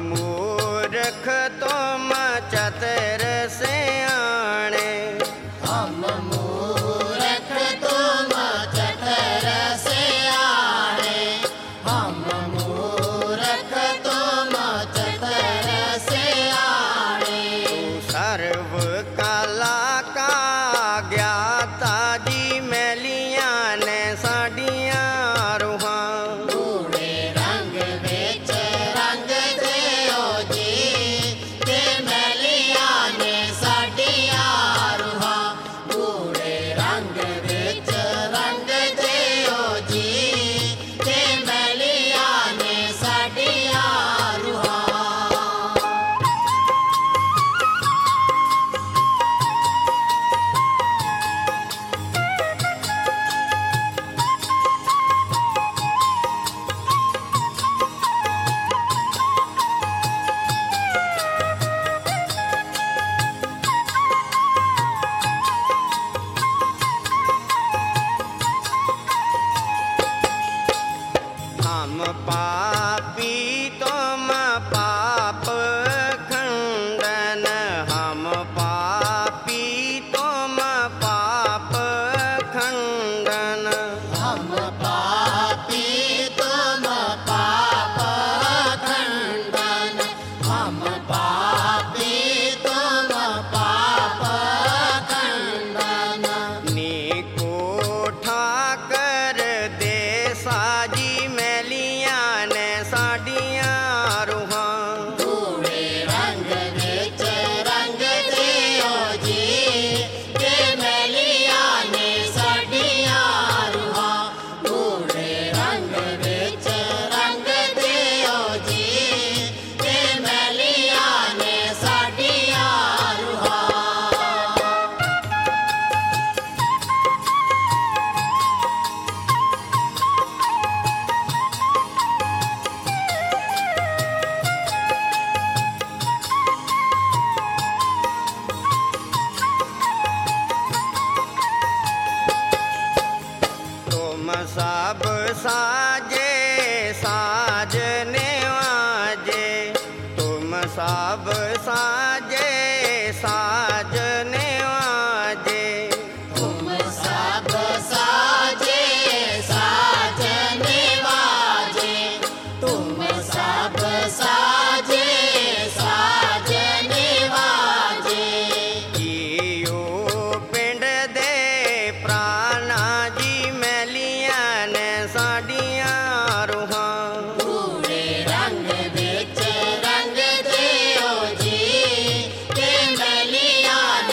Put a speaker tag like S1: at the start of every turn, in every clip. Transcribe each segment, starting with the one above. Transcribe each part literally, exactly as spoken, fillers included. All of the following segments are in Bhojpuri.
S1: मूर्ख तुम चतुर सियाणे।
S2: हम मूर्ख तुम चतुर सियाणे। हम मूर्ख तुम चतुर सियाणे।
S1: तू सर्व कला का ज्ञाता जी मैलियां ने साडियां रूहां।
S2: गूढ़े रंग विच रंग दिओ जी, ते मैलियां ने साडियां रूहां। गूढ़े रंग विच रंग दिओ जी, ते मैलियां ने साडियां रूहां।
S1: हम पापी तुम पाप खंडन। हम पापी तुम पाप खंडन।
S2: हम पापी तुम पाप खंडन। हम पापी तुम पाप खंडन।
S1: नीको ठाकर दे साजी मैलियां ने साडियां रूहां।
S2: गूढ़े रंग विच रंग दिओ जी, ते मैलियां ने साडियां रूहां। गूढ़े रंग विच रंग दिओ जी, ते मैलियां ने साडियां रूहां।
S1: तुम सब साजे साज नेवाजे। तुम सब साजे साज नेवाजे।
S2: तुम सब साजे साज निवाजे। तुम सब साजे साज निवाजे।
S1: जियो पिंड दे प्राणा जी मैलियां ने साडियां रूहां।
S2: गूढ़े रंग विच रंग दिओ जी, ते मैलियां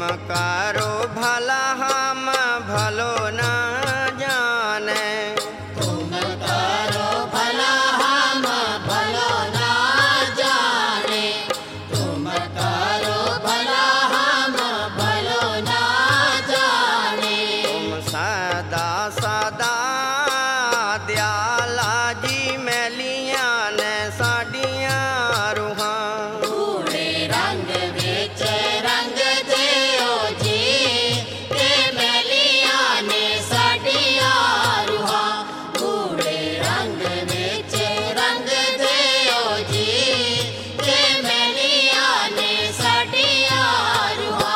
S1: करो भला हम भलो न जाने।
S2: तुम करो भला हम भलो ना जाने। तुम करो भला हम भलो ना जाने।
S1: तुम सदा सदा दयाला जी मैलिया ने साडियां रूहां।
S2: कूड़े रंग विच रंग दियो जी, ते मैलिया ने साडियां रूहां। कूड़े रंग विच रंग दियो जी, ते मैलिया ने साडियां रूहां।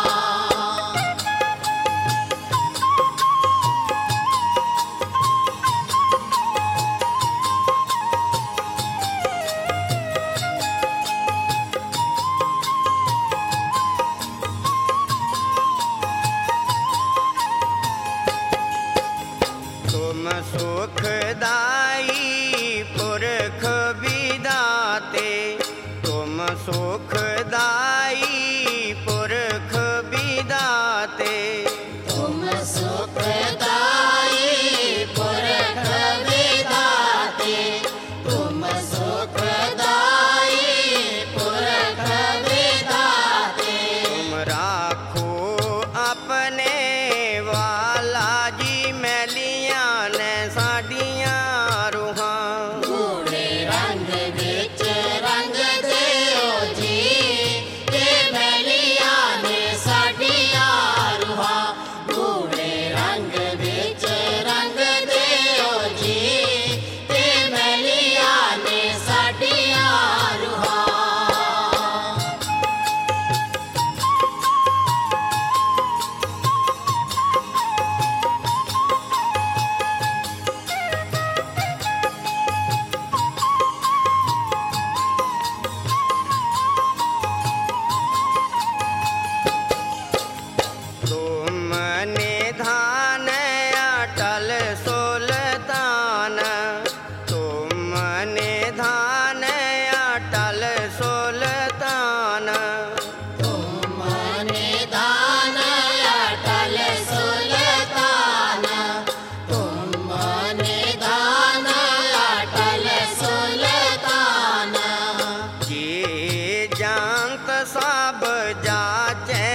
S1: तुम सुखदाई पुरख विदाते। तुम सुखदाई पुरख विदाते।
S2: तुम सुखदाई पुरख विधाते। तुम सुखदाई पुरख विधाते।
S1: तुम राखो अपने वाला जी मैलिया ने साडियां रूहां।
S2: कूड़े रंग विच रंग दियो जी, ते मैलिया ने साडियां रूहां। कूड़े रंग विच रंग दियो जी, ते मैलिया ने साडियां रूहां।
S1: तुम निधान अटल सुल्तान। तुम निधान अटल सुल्तान।
S2: तुम निधान अटल सुल्तान। तुम निधान अटल सुल्तान।
S1: ये जानत सब जाचे